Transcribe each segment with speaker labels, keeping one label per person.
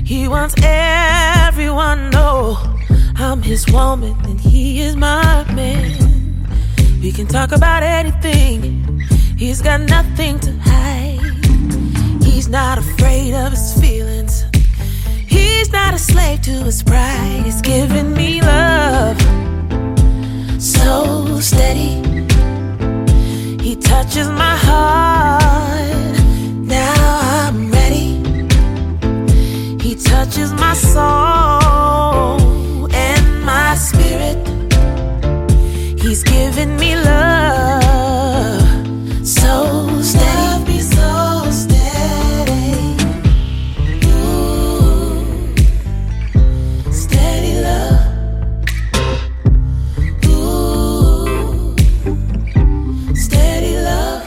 Speaker 1: He wants everyone to know I'm his woman and he is my man. We can talk about anything, he's got nothing to hide. He's not afraid of his feelings, he's not a slave to his pride. He's giving me love so steady, he touches my heart, now I'm ready. He touches my soul and my spirit. He's giving me love so steady. Love me so steady. Ooh, steady love. Ooh, steady love.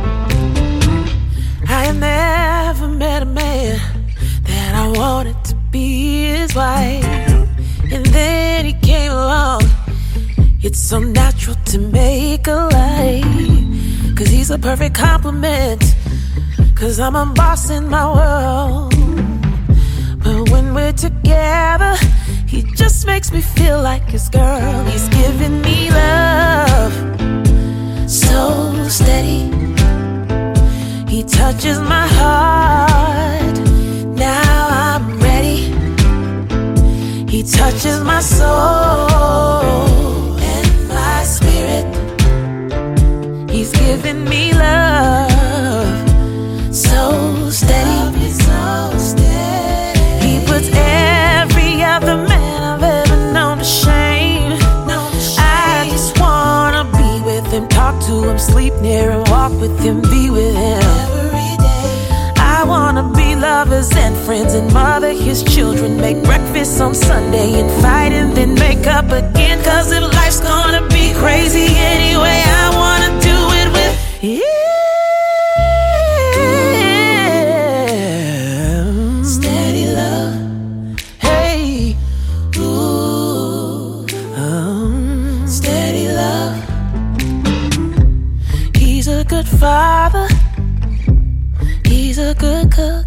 Speaker 1: I have never met a man that I wanted to be his wife, and then he came along. It's so natural to make a life, 'cause he's a perfect complement, 'cause I'm a boss in my world. But when we're together, he just makes me feel like his girl. He's giving me love so steady, he touches my heart, now I'm ready. He touches my soul and my spirit. He's giving me love so steady, so steady. He puts every other man I've ever known to shame. I just wanna be with him, talk to him, sleep near him, walk with him, be with him every day. I wanna be lovers and friends and mother his children, make breakfast on Sunday and fight and then make up again. 'Cause if life's gonna be crazy anyway, I wanna do it with him. Steady love. Hey, ooh, steady love. He's a good father, he's a good cook.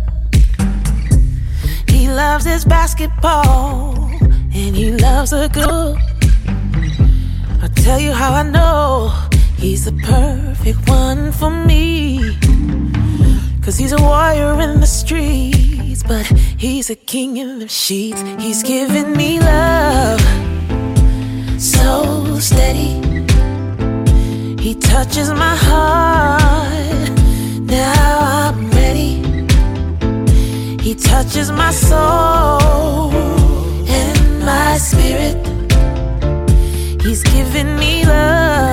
Speaker 1: He loves his basketball and he loves a good. I'll tell you how I know he's the perfect one for me. 'Cause he's a warrior in the streets, but he's a king in the sheets. He's giving me love so steady, he touches my heart, now I'm ready. He touches my soul and my spirit. He's giving me love